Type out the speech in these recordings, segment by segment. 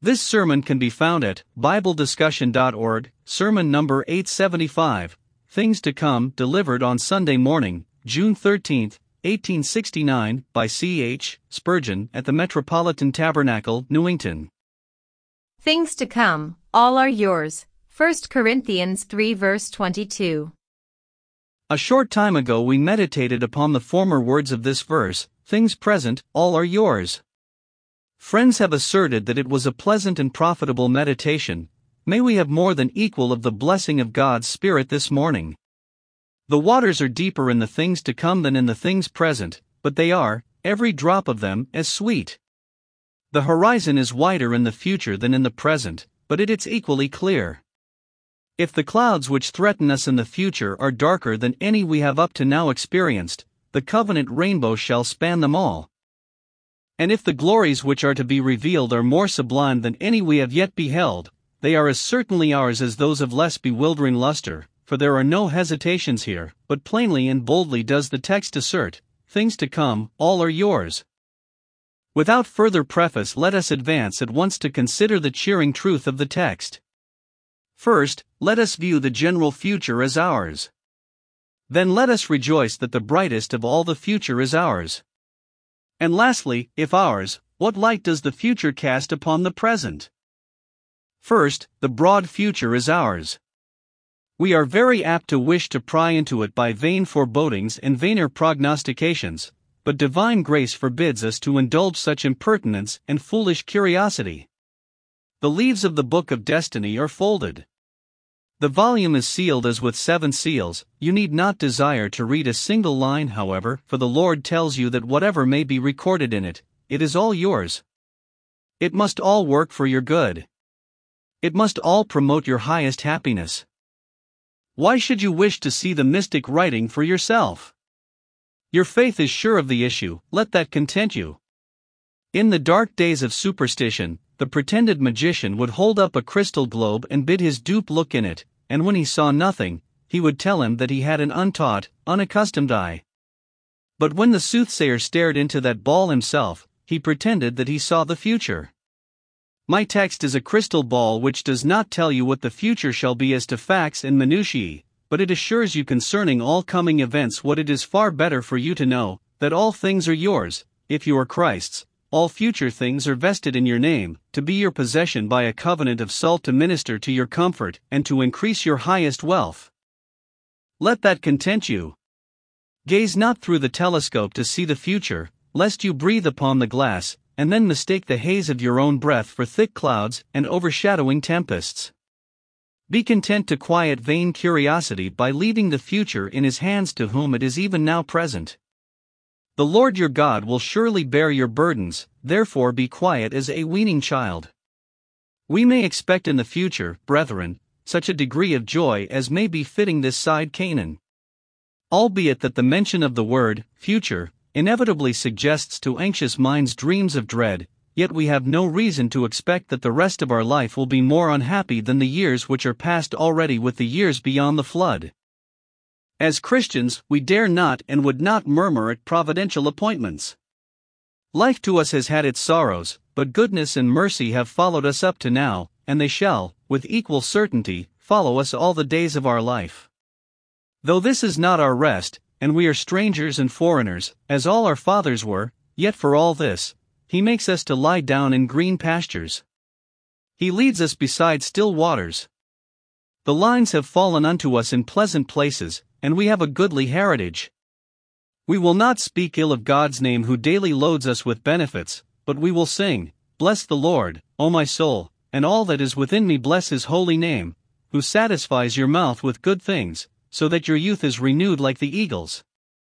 This sermon can be found at BibleDiscussion.org, sermon number 875, Things to Come, delivered on Sunday morning, June 13, 1869, by C.H. Spurgeon at the Metropolitan Tabernacle, Newington. Things to come, all are yours. 1 Corinthians 3 verse 22. A short time ago we meditated upon the former words of this verse, things present, all are yours. Friends have asserted that it was a pleasant and profitable meditation. May we have more than equal of the blessing of God's Spirit this morning. The waters are deeper in the things to come than in the things present, but they are, every drop of them, as sweet. The horizon is wider in the future than in the present, but it is equally clear. If the clouds which threaten us in the future are darker than any we have up to now experienced, the covenant rainbow shall span them all. And if the glories which are to be revealed are more sublime than any we have yet beheld, they are as certainly ours as those of less bewildering luster, for there are no hesitations here, but plainly and boldly does the text assert, things to come, all are yours. Without further preface, let us advance at once to consider the cheering truth of the text. First, let us view the general future as ours. Then let us rejoice that the brightest of all the future is ours. And lastly, if ours, what light does the future cast upon the present? First, the broad future is ours. We are very apt to wish to pry into it by vain forebodings and vainer prognostications, but divine grace forbids us to indulge such impertinence and foolish curiosity. The leaves of the book of destiny are folded. The volume is sealed as with 7 seals. You need not desire to read a single line, however, for the Lord tells you that whatever may be recorded in it, it is all yours. It must all work for your good. It must all promote your highest happiness. Why should you wish to see the mystic writing for yourself? Your faith is sure of the issue, let that content you. In the dark days of superstition, the pretended magician would hold up a crystal globe and bid his dupe look in it, and when he saw nothing, he would tell him that he had an untaught, unaccustomed eye. But when the soothsayer stared into that ball himself, he pretended that he saw the future. My text is a crystal ball which does not tell you what the future shall be as to facts and minutiae, but it assures you concerning all coming events what it is far better for you to know, that all things are yours, if you are Christ's. All future things are vested in your name, to be your possession by a covenant of salt to minister to your comfort and to increase your highest wealth. Let that content you. Gaze not through the telescope to see the future, lest you breathe upon the glass, and then mistake the haze of your own breath for thick clouds and overshadowing tempests. Be content to quiet vain curiosity by leaving the future in His hands to whom it is even now present. The Lord your God will surely bear your burdens, therefore be quiet as a weaning child. We may expect in the future, brethren, such a degree of joy as may be fitting this side Canaan. Albeit that the mention of the word, future, inevitably suggests to anxious minds dreams of dread, yet we have no reason to expect that the rest of our life will be more unhappy than the years which are past already with the years beyond the flood. As Christians, we dare not and would not murmur at providential appointments. Life to us has had its sorrows, but goodness and mercy have followed us up to now, and they shall, with equal certainty, follow us all the days of our life. Though this is not our rest, and we are strangers and foreigners, as all our fathers were, yet for all this, He makes us to lie down in green pastures. He leads us beside still waters. The lines have fallen unto us in pleasant places, and we have a goodly heritage. We will not speak ill of God's name who daily loads us with benefits, but we will sing, Bless the Lord, O my soul, and all that is within me bless His holy name, who satisfies your mouth with good things, so that your youth is renewed like the eagles.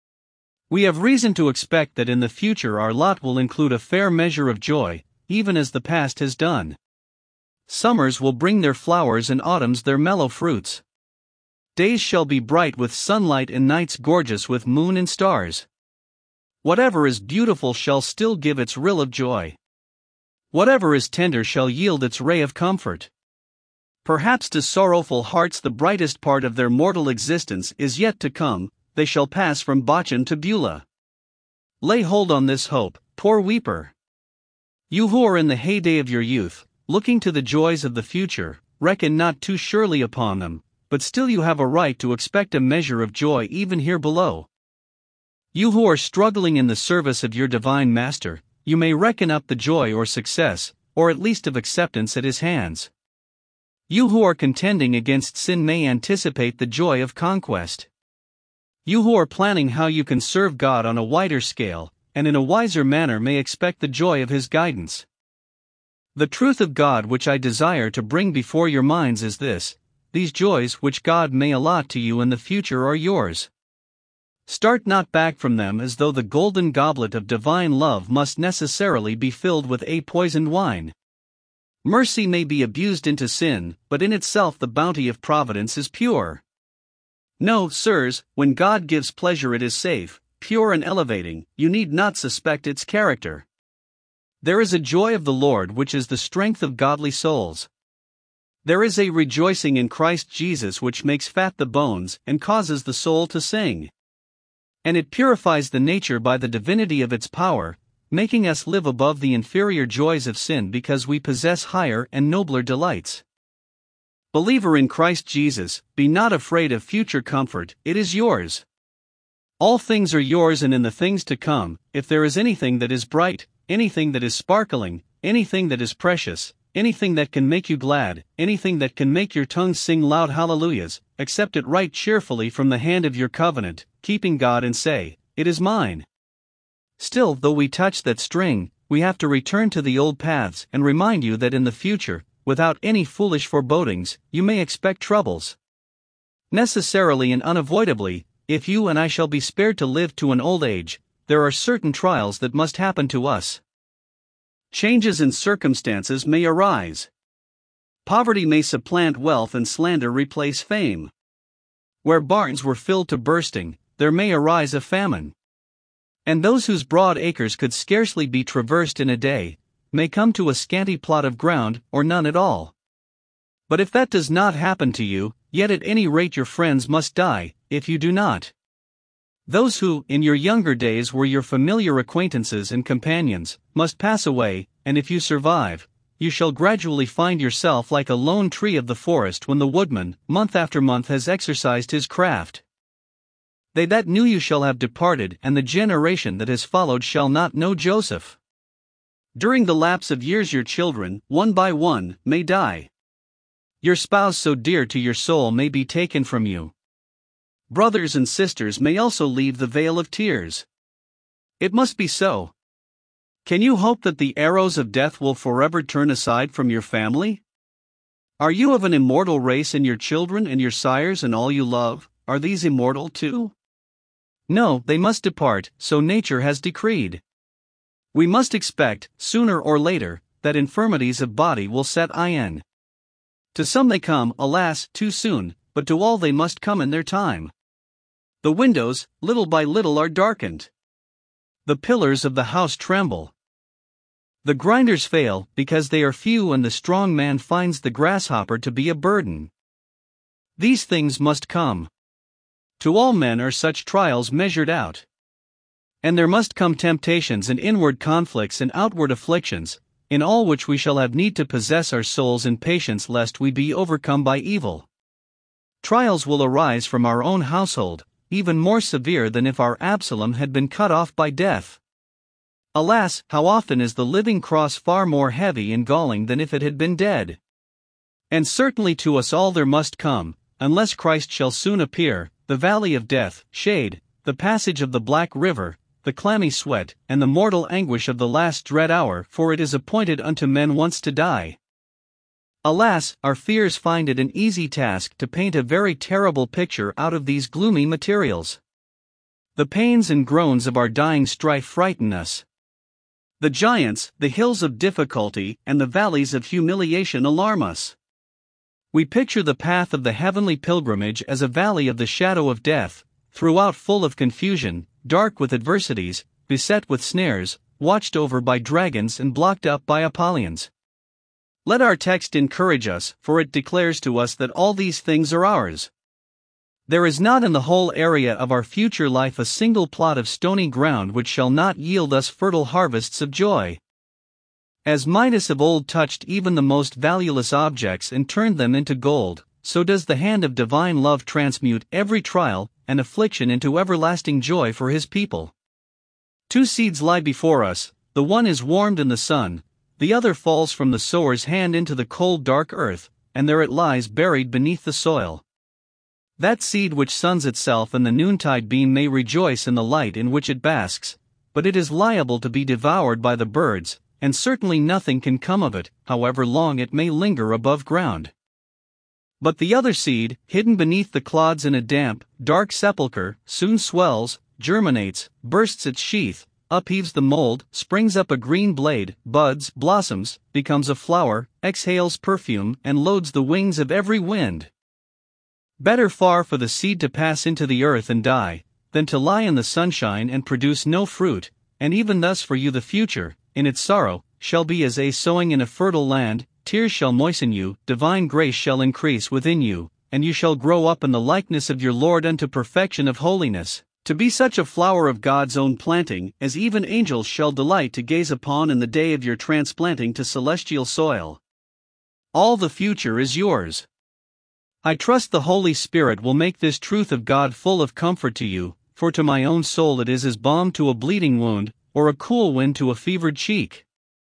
We have reason to expect that in the future our lot will include a fair measure of joy, even as the past has done. Summers will bring their flowers and autumns their mellow fruits. Days shall be bright with sunlight and nights gorgeous with moon and stars. Whatever is beautiful shall still give its rill of joy. Whatever is tender shall yield its ray of comfort. Perhaps to sorrowful hearts the brightest part of their mortal existence is yet to come, they shall pass from Bochum to Beulah. Lay hold on this hope, poor weeper. You who are in the heyday of your youth, looking to the joys of the future, reckon not too surely upon them, but still you have a right to expect a measure of joy even here below. You who are struggling in the service of your divine Master, you may reckon up the joy or success, or at least of acceptance at his hands. You who are contending against sin may anticipate the joy of conquest. You who are planning how you can serve God on a wider scale, and in a wiser manner may expect the joy of his guidance. The truth of God which I desire to bring before your minds is this: these joys which God may allot to you in the future are yours. Start not back from them as though the golden goblet of divine love must necessarily be filled with a poisoned wine. Mercy may be abused into sin, but in itself the bounty of providence is pure. No, sirs, when God gives pleasure it is safe, pure and elevating, you need not suspect its character. There is a joy of the Lord which is the strength of godly souls. There is a rejoicing in Christ Jesus which makes fat the bones and causes the soul to sing. And it purifies the nature by the divinity of its power, making us live above the inferior joys of sin because we possess higher and nobler delights. Believer in Christ Jesus, be not afraid of future comfort, it is yours. All things are yours, and in the things to come, if there is anything that is bright, anything that is sparkling, anything that is precious, anything that can make you glad, anything that can make your tongue sing loud hallelujahs, accept it right cheerfully from the hand of your covenant, keeping God, and say, "It is mine." Still, though we touch that string, we have to return to the old paths and remind you that in the future, without any foolish forebodings, you may expect troubles. Necessarily and unavoidably, if you and I shall be spared to live to an old age, there are certain trials that must happen to us. Changes in circumstances may arise. Poverty may supplant wealth and slander replace fame. Where barns were filled to bursting, there may arise a famine. And those whose broad acres could scarcely be traversed in a day, may come to a scanty plot of ground, or none at all. But if that does not happen to you, yet at any rate your friends must die, if you do not. Those who, in your younger days, were your familiar acquaintances and companions, must pass away, and if you survive, you shall gradually find yourself like a lone tree of the forest when the woodman, month after month, has exercised his craft. They that knew you shall have departed, and the generation that has followed shall not know Joseph. During the lapse of years your children, one by one, may die. Your spouse so dear to your soul may be taken from you. Brothers and sisters may also leave the vale of tears. It must be so. Can you hope that the arrows of death will forever turn aside from your family? Are you of an immortal race, and your children and your sires and all you love, are these immortal too? No, they must depart, so nature has decreed. We must expect, sooner or later, that infirmities of body will set in. To some they come, alas, too soon, but to all they must come in their time. The windows, little by little, are darkened. The pillars of the house tremble. The grinders fail, because they are few, and the strong man finds the grasshopper to be a burden. These things must come. To all men are such trials measured out. And there must come temptations and inward conflicts and outward afflictions, in all which we shall have need to possess our souls in patience lest we be overcome by evil. Trials will arise from our own household, even more severe than if our Absalom had been cut off by death. Alas, how often is the living cross far more heavy and galling than if it had been dead. And certainly to us all there must come, unless Christ shall soon appear, the valley of death, shade, the passage of the black river, the clammy sweat, and the mortal anguish of the last dread hour, for it is appointed unto men once to die. Alas, our fears find it an easy task to paint a very terrible picture out of these gloomy materials. The pains and groans of our dying strife frighten us. The giants, the hills of difficulty, and the valleys of humiliation alarm us. We picture the path of the heavenly pilgrimage as a valley of the shadow of death, throughout full of confusion, dark with adversities, beset with snares, watched over by dragons and blocked up by Apollyon. Let our text encourage us, for it declares to us that all these things are ours. There is not in the whole area of our future life a single plot of stony ground which shall not yield us fertile harvests of joy. As Midas of old touched even the most valueless objects and turned them into gold, so does the hand of divine love transmute every trial and affliction into everlasting joy for his people. Two seeds lie before us, the one is warmed in the sun, the other falls from the sower's hand into the cold dark earth, and there it lies buried beneath the soil. That seed which suns itself in the noontide beam may rejoice in the light in which it basks, but it is liable to be devoured by the birds, and certainly nothing can come of it, however long it may linger above ground. But the other seed, hidden beneath the clods in a damp, dark sepulchre, soon swells, germinates, bursts its sheath, upheaves the mold, springs up a green blade, buds, blossoms, becomes a flower, exhales perfume, and loads the wings of every wind. Better far for the seed to pass into the earth and die, than to lie in the sunshine and produce no fruit, and even thus for you the future, in its sorrow, shall be as a sowing in a fertile land, tears shall moisten you, divine grace shall increase within you, and you shall grow up in the likeness of your Lord unto perfection of holiness, to be such a flower of God's own planting, as even angels shall delight to gaze upon in the day of your transplanting to celestial soil. All the future is yours. I trust the Holy Spirit will make this truth of God full of comfort to you, for to my own soul it is as balm to a bleeding wound, or a cool wind to a fevered cheek.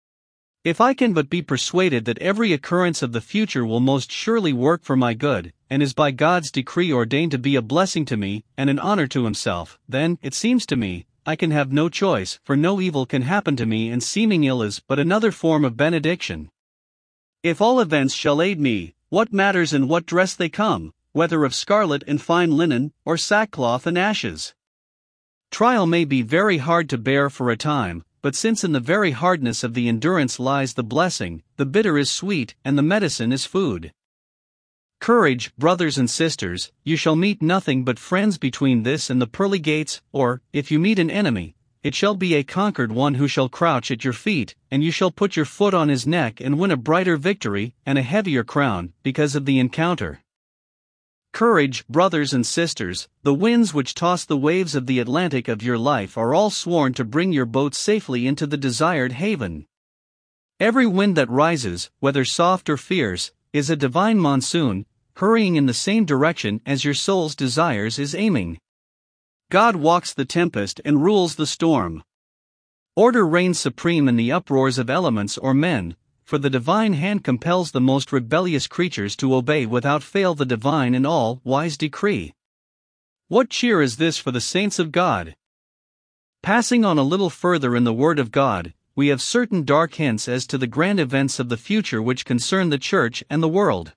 If I can but be persuaded that every occurrence of the future will most surely work for my good, and is by God's decree ordained to be a blessing to me, and an honor to himself, then, it seems to me, I can have no choice, for no evil can happen to me, and seeming ill is but another form of benediction. If all events shall aid me, what matters in what dress they come, whether of scarlet and fine linen, or sackcloth and ashes? Trial may be very hard to bear for a time, but since in the very hardness of the endurance lies the blessing, the bitter is sweet, and the medicine is food. Courage, brothers and sisters, you shall meet nothing but friends between this and the pearly gates, or, if you meet an enemy, it shall be a conquered one who shall crouch at your feet, and you shall put your foot on his neck and win a brighter victory, and a heavier crown, because of the encounter. Courage, brothers and sisters, the winds which toss the waves of the Atlantic of your life are all sworn to bring your boat safely into the desired haven. Every wind that rises, whether soft or fierce, is a divine monsoon, hurrying in the same direction as your soul's desires is aiming. God walks the tempest and rules the storm. Order reigns supreme in the uproars of elements or men, for the divine hand compels the most rebellious creatures to obey without fail the divine and all-wise decree. What cheer is this for the saints of God? Passing on a little further in the Word of God, we have certain dark hints as to the grand events of the future which concern the Church and the world.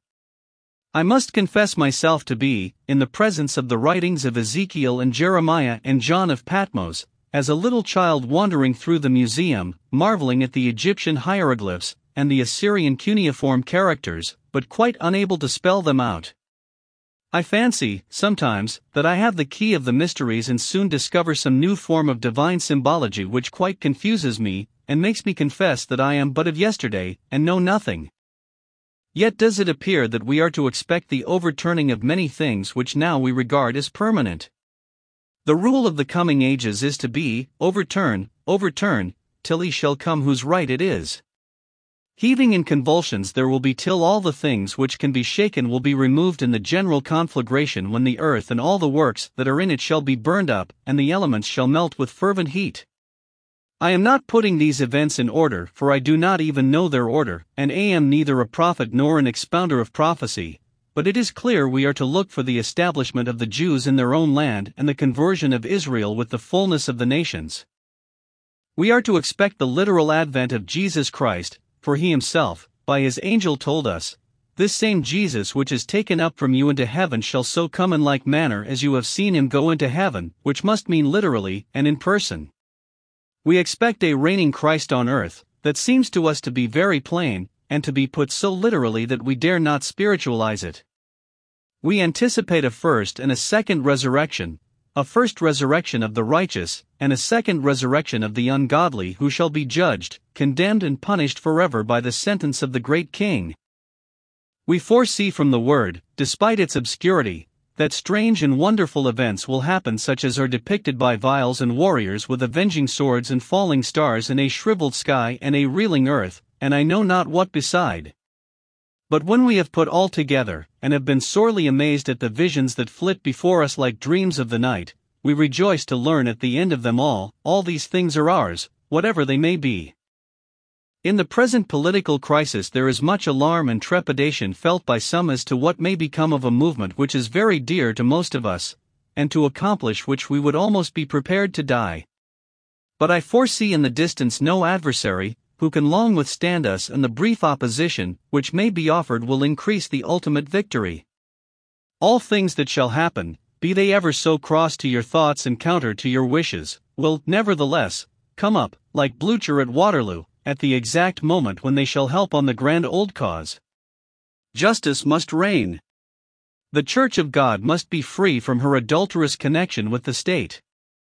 I must confess myself to be, in the presence of the writings of Ezekiel and Jeremiah and John of Patmos, as a little child wandering through the museum, marveling at the Egyptian hieroglyphs and the Assyrian cuneiform characters, but quite unable to spell them out. I fancy, sometimes, that I have the key of the mysteries and soon discover some new form of divine symbology which quite confuses me, and makes me confess that I am but of yesterday, and know nothing. Yet does it appear that we are to expect the overturning of many things which now we regard as permanent. The rule of the coming ages is to be, overturn, till he shall come whose right it is. Heaving in convulsions there will be till all the things which can be shaken will be removed in the general conflagration, when the earth and all the works that are in it shall be burned up, and the elements shall melt with fervent heat. I am not putting these events in order, for I do not even know their order, and am neither a prophet nor an expounder of prophecy, but it is clear we are to look for the establishment of the Jews in their own land and the conversion of Israel with the fullness of the nations. We are to expect the literal advent of Jesus Christ, for he himself, by his angel told us, "This same Jesus which is taken up from you into heaven shall so come in like manner as you have seen him go into heaven," which must mean literally and in person. We expect a reigning Christ on earth, that seems to us to be very plain, and to be put so literally that we dare not spiritualize it. We anticipate a first and a second resurrection, a first resurrection of the righteous, and a second resurrection of the ungodly who shall be judged, condemned and punished forever by the sentence of the great King. We foresee from the Word, despite its obscurity, that strange and wonderful events will happen, such as are depicted by vials and warriors with avenging swords and falling stars and a shriveled sky and a reeling earth, and I know not what beside. But when we have put all together, and have been sorely amazed at the visions that flit before us like dreams of the night, we rejoice to learn at the end of them all these things are ours, whatever they may be. In the present political crisis there is much alarm and trepidation felt by some as to what may become of a movement which is very dear to most of us, and to accomplish which we would almost be prepared to die. But I foresee in the distance no adversary, who can long withstand us, and the brief opposition which may be offered will increase the ultimate victory. All things that shall happen, be they ever so cross to your thoughts and counter to your wishes, will, nevertheless, come up, like Blucher at Waterloo, at the exact moment when they shall help on the grand old cause. Justice must reign. The Church of God must be free from her adulterous connection with the state.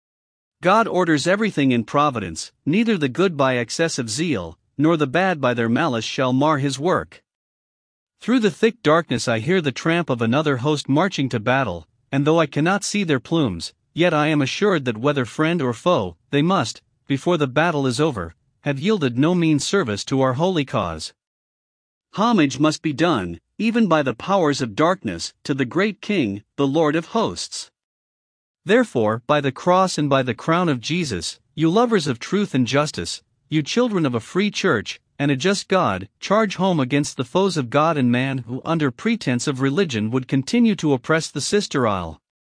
God orders everything in providence, neither the good by excessive zeal, nor the bad by their malice shall mar his work. Through the thick darkness I hear the tramp of another host marching to battle, and though I cannot see their plumes, yet I am assured that whether friend or foe, they must, before the battle is over, have yielded no mean service to our holy cause. Homage must be done, even by the powers of darkness, to the great King, the Lord of hosts. Therefore, by the cross and by the crown of Jesus, you lovers of truth and justice, you children of a free church, and a just God, charge home against the foes of God and man who under pretense of religion would continue to oppress the sister isle.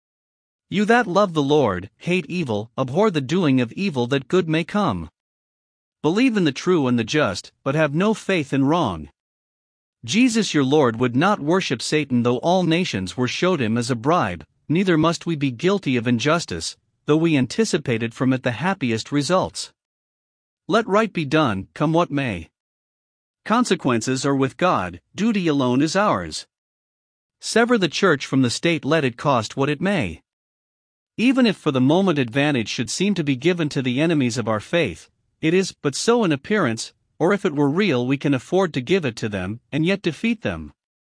You that love the Lord, hate evil, abhor the doing of evil that good may come. Believe in the true and the just, but have no faith in wrong. Jesus your Lord would not worship Satan though all nations were showed him as a bribe, neither must we be guilty of injustice, though we anticipated from it the happiest results. Let right be done, come what may. Consequences are with God, duty alone is ours. Sever the church from the state, let it cost what it may. Even if for the moment advantage should seem to be given to the enemies of our faith, it is but so in appearance, or if it were real we can afford to give it to them, and yet defeat them.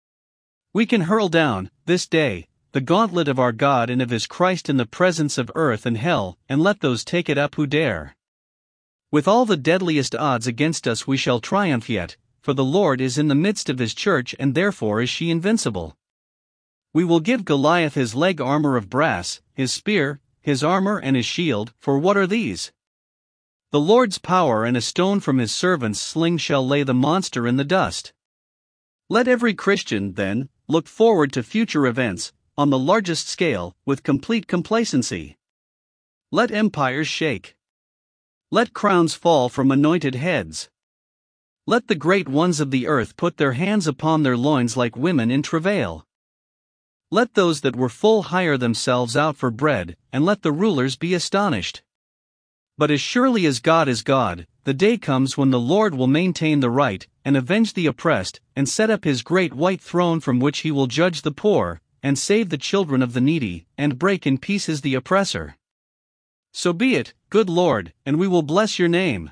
We can hurl down, this day, the gauntlet of our God and of his Christ in the presence of earth and hell, and let those take it up who dare. With all the deadliest odds against us we shall triumph yet, for the Lord is in the midst of his church and therefore is she invincible. We will give Goliath his leg armor of brass, his spear, his armor and his shield, for what are these? The Lord's power, and a stone from his servant's sling shall lay the monster in the dust. Let every Christian, then, look forward to future events, on the largest scale, with complete complacency. Let empires shake. Let crowns fall from anointed heads. Let the great ones of the earth put their hands upon their loins like women in travail. Let those that were full hire themselves out for bread, and let the rulers be astonished. But as surely as God is God, the day comes when the Lord will maintain the right, and avenge the oppressed, and set up his great white throne from which he will judge the poor, and save the children of the needy, and break in pieces the oppressor. So be it, good Lord, and we will bless your name.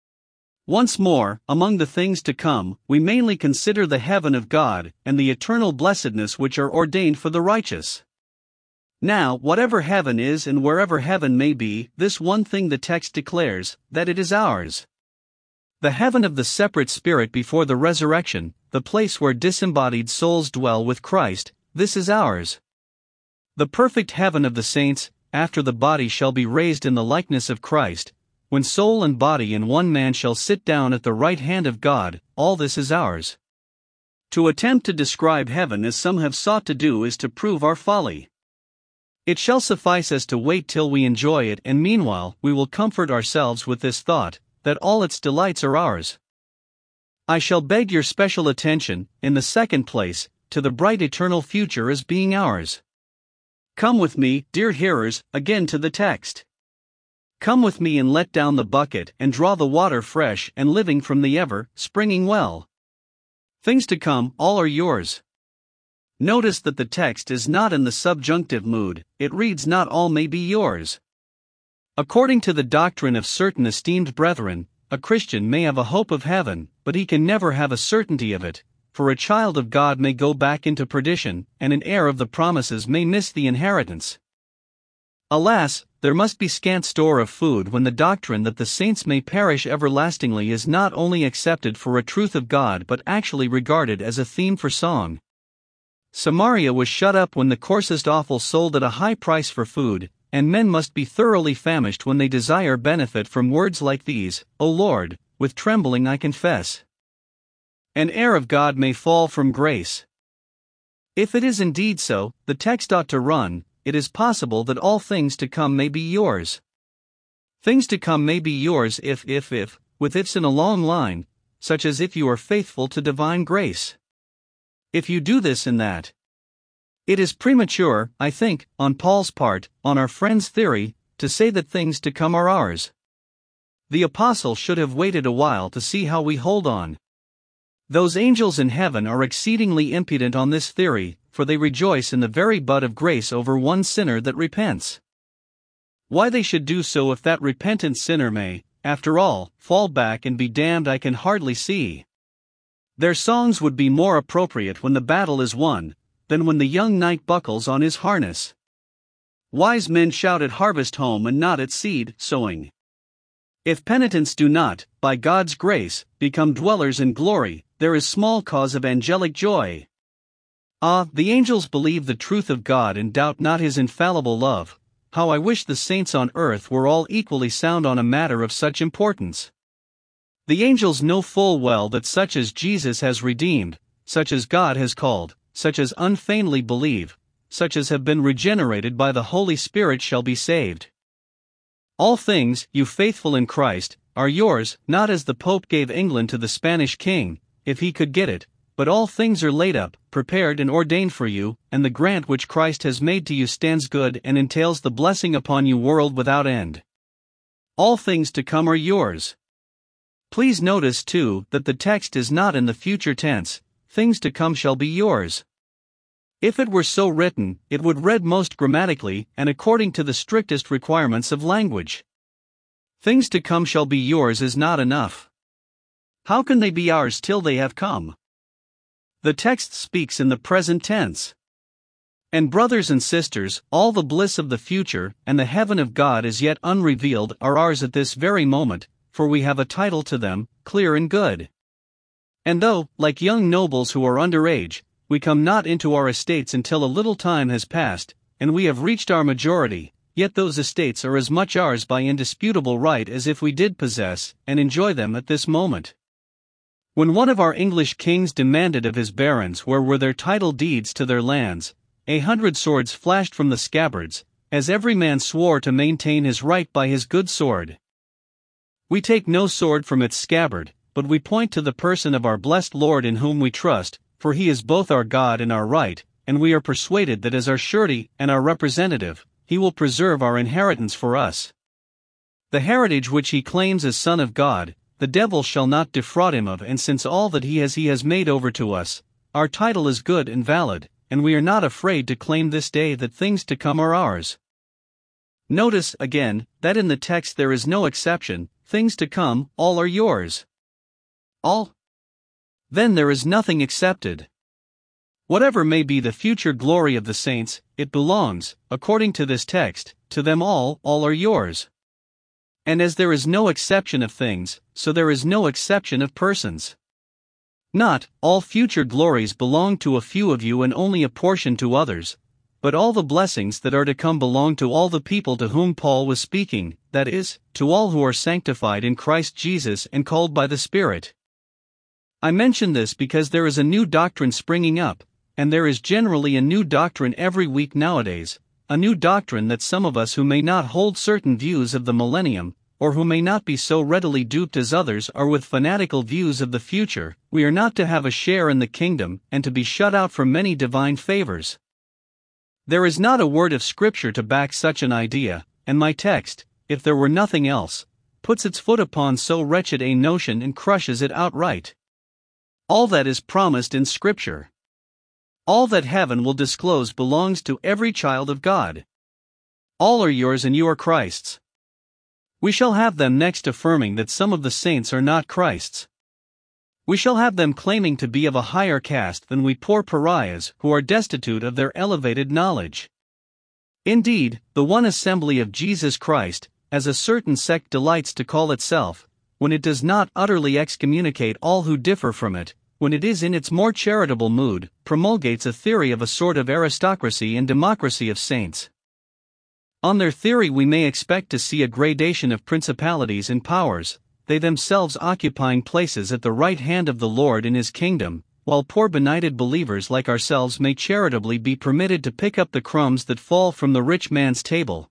Once more, among the things to come, we mainly consider the heaven of God, and the eternal blessedness which are ordained for the righteous. Now, whatever heaven is and wherever heaven may be, this one thing the text declares, that it is ours. The heaven of the separate spirit before the resurrection, the place where disembodied souls dwell with Christ, this is ours. The perfect heaven of the saints, after the body shall be raised in the likeness of Christ, when soul and body in one man shall sit down at the right hand of God, all this is ours. To attempt to describe heaven as some have sought to do is to prove our folly. It shall suffice us to wait till we enjoy it, and meanwhile we will comfort ourselves with this thought, that all its delights are ours. I shall beg your special attention, in the second place, to the bright eternal future as being ours. Come with me, dear hearers, again to the text. Come with me and let down the bucket and draw the water fresh and living from the ever-springing well. Things to come, all are yours. Notice that the text is not in the subjunctive mood, it reads not all may be yours. According to the doctrine of certain esteemed brethren, a Christian may have a hope of heaven, but he can never have a certainty of it, for a child of God may go back into perdition, and an heir of the promises may miss the inheritance. Alas, there must be scant store of food when the doctrine that the saints may perish everlastingly is not only accepted for a truth of God but actually regarded as a theme for song. Samaria was shut up when the coarsest offal sold at a high price for food, and men must be thoroughly famished when they desire benefit from words like these, O Lord, with trembling I confess. An heir of God may fall from grace. If it is indeed so, the text ought to run, it is possible that all things to come may be yours. Things to come may be yours if, with ifs in a long line, such as if you are faithful to divine grace. If you do this and that. It is premature, I think, on Paul's part, on our friend's theory, to say that things to come are ours. The apostle should have waited a while to see how we hold on. Those angels in heaven are exceedingly impudent on this theory, for they rejoice in the very bud of grace over one sinner that repents. Why they should do so if that repentant sinner may, after all, fall back and be damned I can hardly see. Their songs would be more appropriate when the battle is won, than when the young knight buckles on his harness. Wise men shout at harvest home and not at seed sowing. If penitents do not, by God's grace, become dwellers in glory, there is small cause of angelic joy. Ah, the angels believe the truth of God and doubt not his infallible love. How I wish the saints on earth were all equally sound on a matter of such importance. The angels know full well that such as Jesus has redeemed, such as God has called, such as unfeignedly believe, such as have been regenerated by the Holy Spirit shall be saved. All things, you faithful in Christ, are yours, not as the Pope gave England to the Spanish king, if he could get it, but all things are laid up, prepared and ordained for you, and the grant which Christ has made to you stands good and entails the blessing upon you world without end. All things to come are yours. Please notice too that the text is not in the future tense, things to come shall be yours. If it were so written, it would read most grammatically and according to the strictest requirements of language. Things to come shall be yours is not enough. How can they be ours till they have come? The text speaks in the present tense. And brothers and sisters, all the bliss of the future and the heaven of God as yet unrevealed are ours at this very moment, for we have a title to them, clear and good. And though, like young nobles who are under age, we come not into our estates until a little time has passed, and we have reached our majority, yet those estates are as much ours by indisputable right as if we did possess and enjoy them at this moment. When one of our English kings demanded of his barons where were their title deeds to their lands, 100 swords flashed from the scabbards, as every man swore to maintain his right by his good sword. We take no sword from its scabbard, but we point to the person of our blessed Lord in whom we trust, for he is both our God and our right, and we are persuaded that as our surety and our representative, he will preserve our inheritance for us. The heritage which he claims as Son of God, the devil shall not defraud him of, and since all that he has made over to us, our title is good and valid, and we are not afraid to claim this day that things to come are ours. Notice, again, that in the text there is no exception, things to come, all are yours. All? Then there is nothing accepted. Whatever may be the future glory of the saints, it belongs, according to this text, to them all are yours. And as there is no exception of things, so there is no exception of persons. Not, all future glories belong to a few of you and only a portion to others, but all the blessings that are to come belong to all the people to whom Paul was speaking, that is, to all who are sanctified in Christ Jesus and called by the Spirit. I mention this because there is a new doctrine springing up, and there is generally a new doctrine every week nowadays, a new doctrine that some of us who may not hold certain views of the millennium, or who may not be so readily duped as others are with fanatical views of the future, we are not to have a share in the kingdom and to be shut out from many divine favors. There is not a word of Scripture to back such an idea, and my text, if there were nothing else, puts its foot upon so wretched a notion and crushes it outright. All that is promised in Scripture, all that heaven will disclose belongs to every child of God. All are yours and you are Christ's. We shall have them next affirming that some of the saints are not Christ's. We shall have them claiming to be of a higher caste than we poor pariahs who are destitute of their elevated knowledge. Indeed, the one assembly of Jesus Christ, as a certain sect delights to call itself, when it does not utterly excommunicate all who differ from it, when it is in its more charitable mood, promulgates a theory of a sort of aristocracy and democracy of saints. On their theory we may expect to see a gradation of principalities and powers, they themselves occupying places at the right hand of the Lord in His kingdom, while poor benighted believers like ourselves may charitably be permitted to pick up the crumbs that fall from the rich man's table.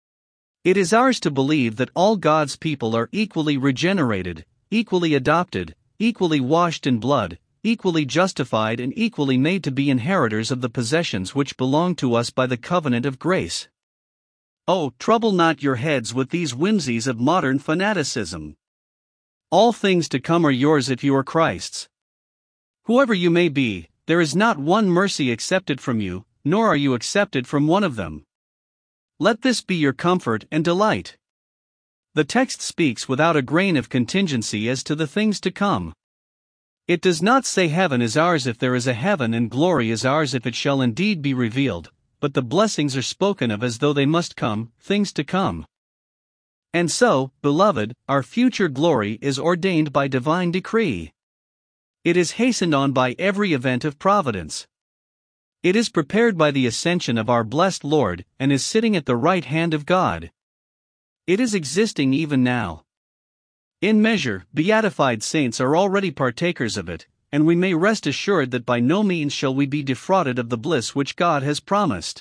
It is ours to believe that all God's people are equally regenerated, equally adopted, equally washed in blood, equally justified and equally made to be inheritors of the possessions which belong to us by the covenant of grace. Oh, trouble not your heads with these whimsies of modern fanaticism. All things to come are yours if you are Christ's. Whoever you may be, there is not one mercy accepted from you, nor are you accepted from one of them. Let this be your comfort and delight. The text speaks without a grain of contingency as to the things to come. It does not say heaven is ours if there is a heaven and glory is ours if it shall indeed be revealed, but the blessings are spoken of as though they must come, things to come. And so, beloved, our future glory is ordained by divine decree. It is hastened on by every event of providence. It is prepared by the ascension of our blessed Lord, and is sitting at the right hand of God. It is existing even now. In measure, beatified saints are already partakers of it, and we may rest assured that by no means shall we be defrauded of the bliss which God has promised.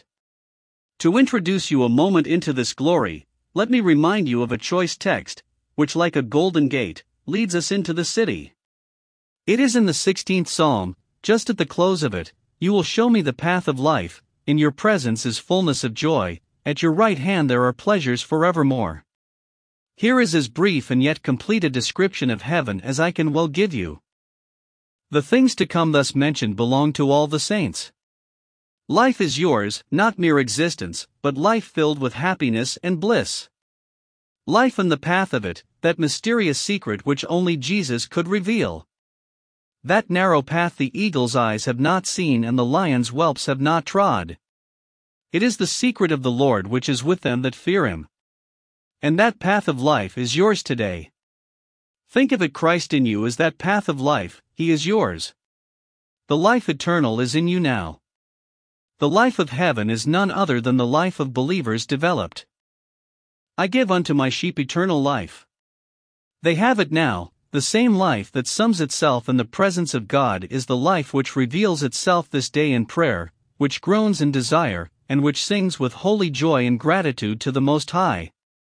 To introduce you a moment into this glory, let me remind you of a choice text, which like a golden gate, leads us into the city. It is in the 16th Psalm, just at the close of it, "You will show me the path of life, in your presence is fullness of joy, at your right hand there are pleasures forevermore." Here is as brief and yet complete a description of heaven as I can well give you. The things to come thus mentioned belong to all the saints. Life is yours, not mere existence, but life filled with happiness and bliss. Life and the path of it, that mysterious secret which only Jesus could reveal. That narrow path the eagle's eyes have not seen and the lion's whelps have not trod. It is the secret of the Lord which is with them that fear Him. And that path of life is yours today. Think of it, Christ in you is that path of life, He is yours. The life eternal is in you now. The life of heaven is none other than the life of believers developed. I give unto my sheep eternal life. They have it now. The same life that sums itself in the presence of God is the life which reveals itself this day in prayer, which groans in desire, and which sings with holy joy and gratitude to the Most High.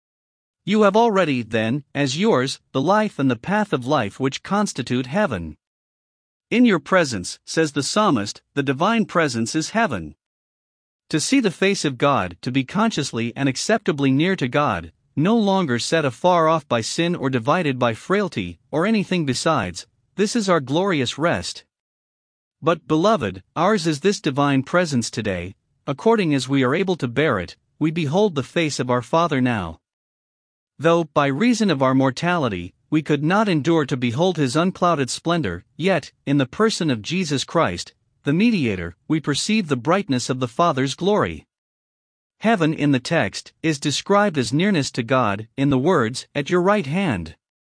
You have already, then, as yours, the life and the path of life which constitute heaven. In your presence, says the psalmist, the divine presence is heaven. To see the face of God, to be consciously and acceptably near to God, no longer set afar off by sin or divided by frailty, or anything besides, this is our glorious rest. But, beloved, ours is this divine presence today, according as we are able to bear it, we behold the face of our Father now. Though, by reason of our mortality, we could not endure to behold His unclouded splendor, yet, in the person of Jesus Christ, the Mediator, we perceive the brightness of the Father's glory. Heaven in the text is described as nearness to God, in the words, "at your right hand."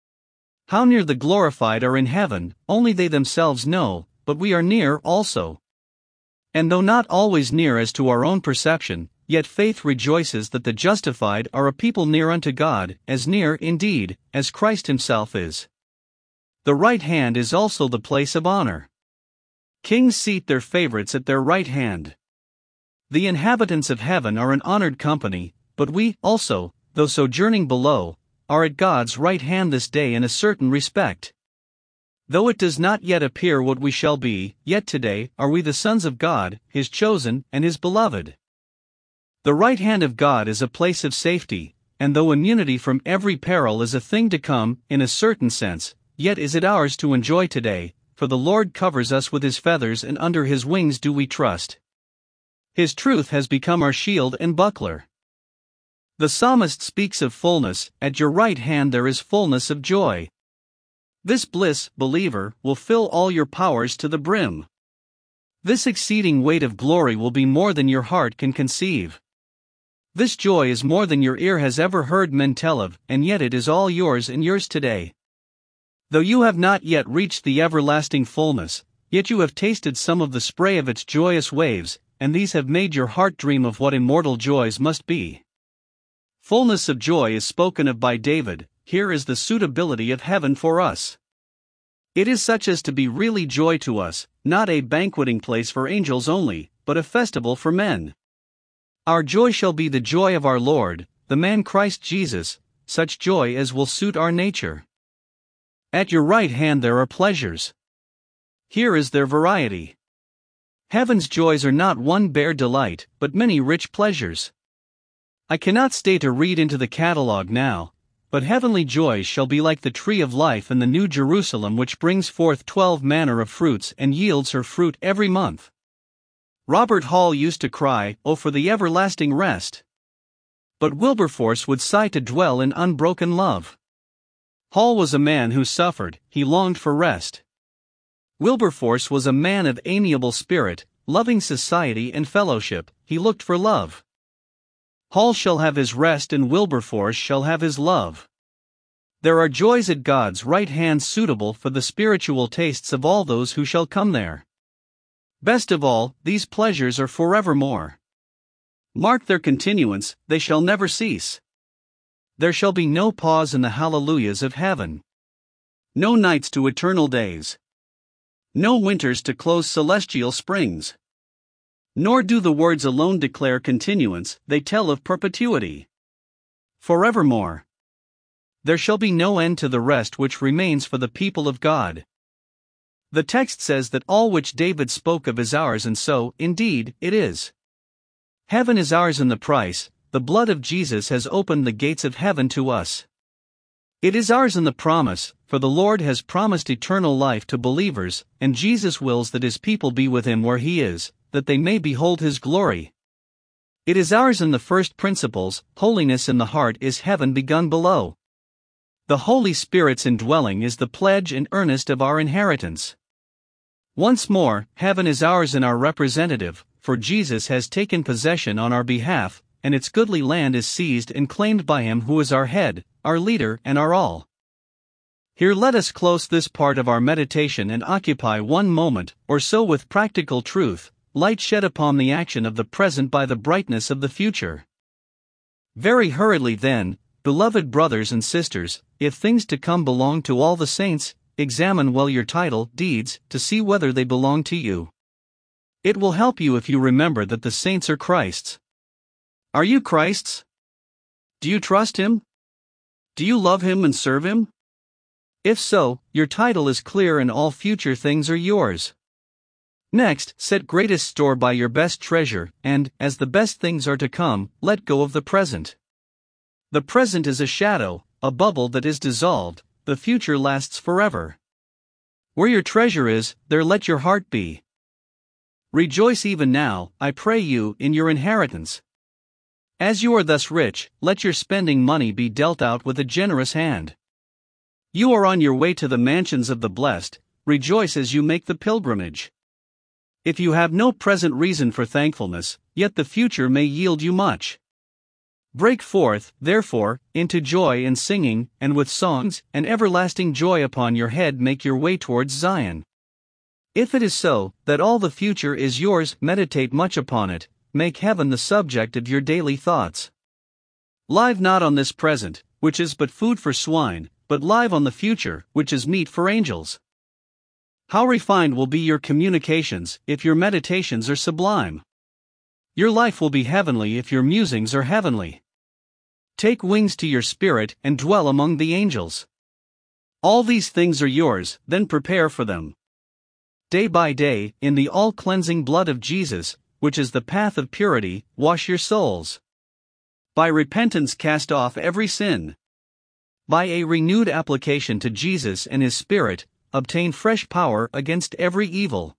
How near the glorified are in heaven, only they themselves know, but we are near also. And though not always near as to our own perception, yet faith rejoices that the justified are a people near unto God, as near, indeed, as Christ Himself is. The right hand is also the place of honor. Kings seat their favorites at their right hand. The inhabitants of heaven are an honored company, but we, also, though sojourning below, are at God's right hand this day in a certain respect. Though it does not yet appear what we shall be, yet today are we the sons of God, His chosen, and His beloved. The right hand of God is a place of safety, and though immunity from every peril is a thing to come, in a certain sense, yet is it ours to enjoy today, for the Lord covers us with His feathers and under His wings do we trust. His truth has become our shield and buckler. The psalmist speaks of fullness, "At your right hand there is fullness of joy." This bliss, believer, will fill all your powers to the brim. This exceeding weight of glory will be more than your heart can conceive. This joy is more than your ear has ever heard men tell of, and yet it is all yours and yours today. Though you have not yet reached the everlasting fullness, yet you have tasted some of the spray of its joyous waves, and these have made your heart dream of what immortal joys must be. Fullness of joy is spoken of by David. Here is the suitability of heaven for us. It is such as to be really joy to us, not a banqueting place for angels only, but a festival for men. Our joy shall be the joy of our Lord, the man Christ Jesus, such joy as will suit our nature. At your right hand there are pleasures. Here is their variety. Heaven's joys are not one bare delight, but many rich pleasures. I cannot stay to read into the catalogue now, but heavenly joys shall be like the tree of life in the New Jerusalem, which brings forth 12 manner of fruits and yields her fruit every month. Robert Hall used to cry, "Oh, for the everlasting rest!" But Wilberforce would sigh to dwell in unbroken love. Hall was a man who suffered, he longed for rest. Wilberforce was a man of amiable spirit, loving society and fellowship, he looked for love. Hall shall have his rest and Wilberforce shall have his love. There are joys at God's right hand suitable for the spiritual tastes of all those who shall come there. Best of all, these pleasures are forevermore. Mark their continuance, they shall never cease. There shall be no pause in the hallelujahs of heaven. No nights to eternal days. No winters to close celestial springs. Nor do the words alone declare continuance, they tell of perpetuity. Forevermore. There shall be no end to the rest which remains for the people of God. The text says that all which David spoke of is ours, and so, indeed, it is. Heaven is ours in the price, the blood of Jesus has opened the gates of heaven to us. It is ours in the promise, for the Lord has promised eternal life to believers, and Jesus wills that his people be with him where he is, that they may behold his glory. It is ours in the first principles, holiness in the heart is heaven begun below. The Holy Spirit's indwelling is the pledge and earnest of our inheritance. Once more, heaven is ours in our representative, for Jesus has taken possession on our behalf, and its goodly land is seized and claimed by him who is our head, our leader, and our all. Here let us close this part of our meditation and occupy one moment or so with practical truth, light shed upon the action of the present by the brightness of the future. Very hurriedly then, beloved brothers and sisters, if things to come belong to all the saints, examine well your title deeds to see whether they belong to you. It will help you if you remember that the saints are Christ's. Are you Christ's? Do you trust him? Do you love him and serve him? If so, your title is clear and all future things are yours. Next, set greatest store by your best treasure, and, as the best things are to come, let go of the present. The present is a shadow, a bubble that is dissolved, the future lasts forever. Where your treasure is, there let your heart be. Rejoice even now, I pray you, in your inheritance. As you are thus rich, let your spending money be dealt out with a generous hand. You are on your way to the mansions of the blessed, rejoice as you make the pilgrimage. If you have no present reason for thankfulness, yet the future may yield you much. Break forth, therefore, into joy and singing, and with songs and everlasting joy upon your head make your way towards Zion. If it is so, that all the future is yours, meditate much upon it, make heaven the subject of your daily thoughts. Live not on this present, which is but food for swine, but live on the future, which is meat for angels. How refined will be your communications, if your meditations are sublime. Your life will be heavenly if your musings are heavenly. Take wings to your spirit and dwell among the angels. All these things are yours, then prepare for them. Day by day, in the all-cleansing blood of Jesus, which is the path of purity, wash your souls. By repentance cast off every sin. By a renewed application to Jesus and his Spirit, obtain fresh power against every evil.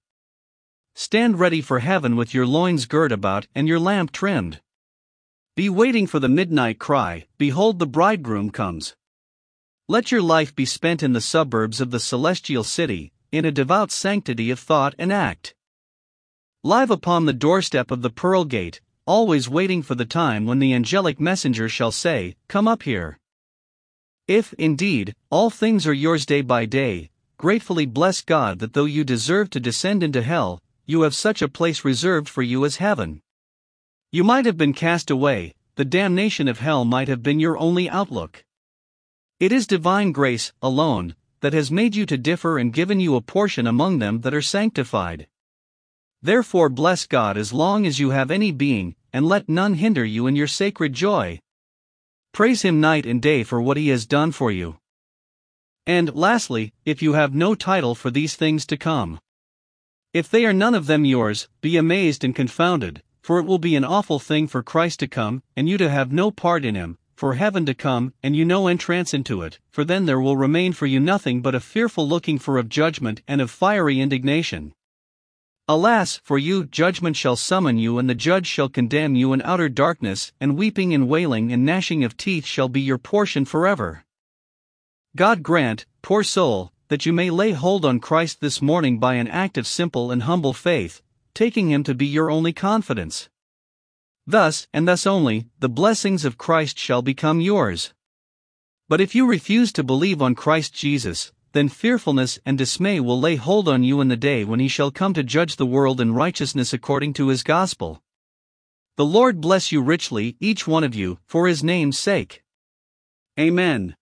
Stand ready for heaven with your loins girt about and your lamp trimmed. Be waiting for the midnight cry, behold the bridegroom comes. Let your life be spent in the suburbs of the celestial city, in a devout sanctity of thought and act. Live upon the doorstep of the pearl gate, always waiting for the time when the angelic messenger shall say, "Come up here." If, indeed, all things are yours day by day, gratefully bless God that though you deserve to descend into hell, you have such a place reserved for you as heaven. You might have been cast away, the damnation of hell might have been your only outlook. It is divine grace, alone, that has made you to differ and given you a portion among them that are sanctified. Therefore bless God as long as you have any being, and let none hinder you in your sacred joy. Praise Him night and day for what He has done for you. And, lastly, if you have no title for these things to come, if they are none of them yours, be amazed and confounded, for it will be an awful thing for Christ to come, and you to have no part in Him, for heaven to come, and you no entrance into it, for then there will remain for you nothing but a fearful looking for of judgment and of fiery indignation. Alas, for you, judgment shall summon you, and the judge shall condemn you in outer darkness, and weeping and wailing and gnashing of teeth shall be your portion forever. God grant, poor soul, that you may lay hold on Christ this morning by an act of simple and humble faith, taking Him to be your only confidence. Thus, and thus only, the blessings of Christ shall become yours. But if you refuse to believe on Christ Jesus, then fearfulness and dismay will lay hold on you in the day when He shall come to judge the world in righteousness according to His gospel. The Lord bless you richly, each one of you, for His name's sake. Amen.